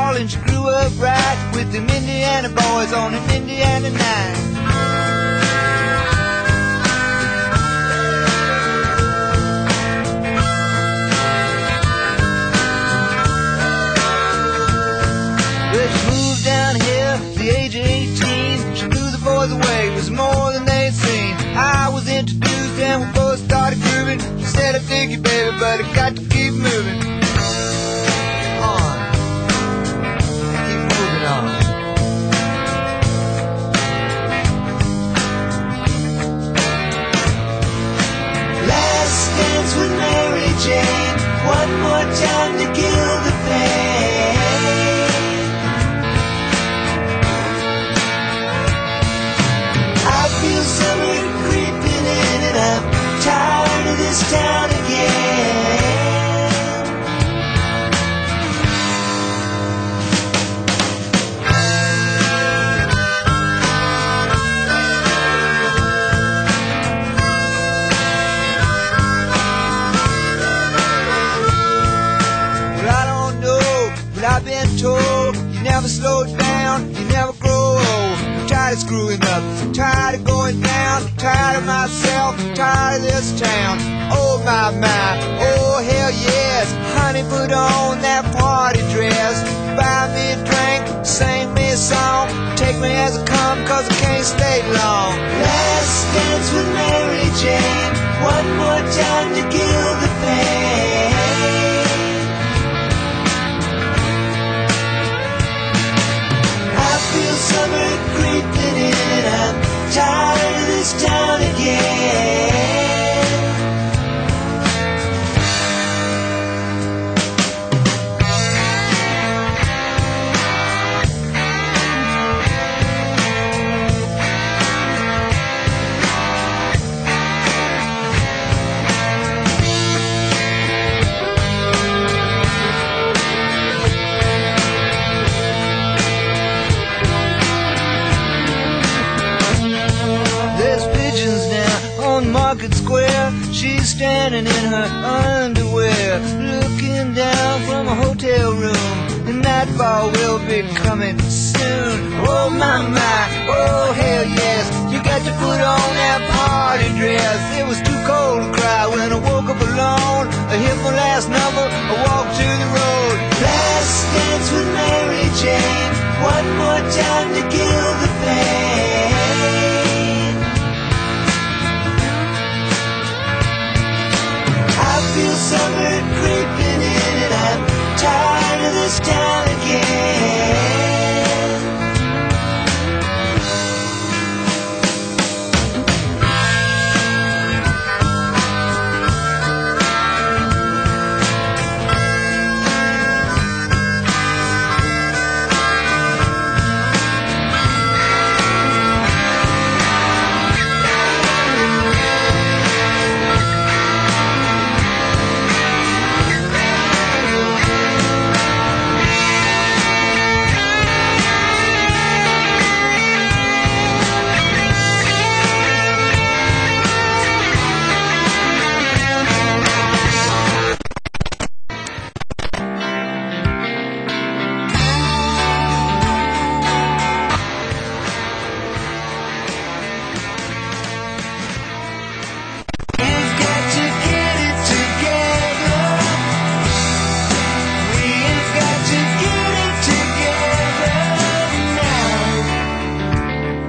darling, she grew up right with them Indiana boys on an Indiana night. Well, she moved down here at the age of 18. She blew the boys away, it was more than they'd seen. I was introduced and we both started grooving. She said, I dig you, baby, but I got to keep moving. With Mary Jane, one more time to kill the pain. I feel summer creeping in and I'm tired of this town again. I've been told you never slow down, you never grow old. I'm tired of screwing up, I'm tired of going down, I'm tired of myself, I'm tired of this town. Oh my, oh hell yes. Honey, put on that party dress, buy me a drink, sing me a song, take me as I come, cause I can't stay long. Last dance with Mary Jane, one more time to kill the pain. Summer creeping in, I'm tired of this town again. Market Square, she's standing in her underwear, looking down from a hotel room. The nightfall will be coming soon. Oh my, oh hell yes. You got to put on that party dress. It was too cold to cry when I woke up alone. I hit my last number, I walked to the road. Last dance with Mary Jane, one more time to get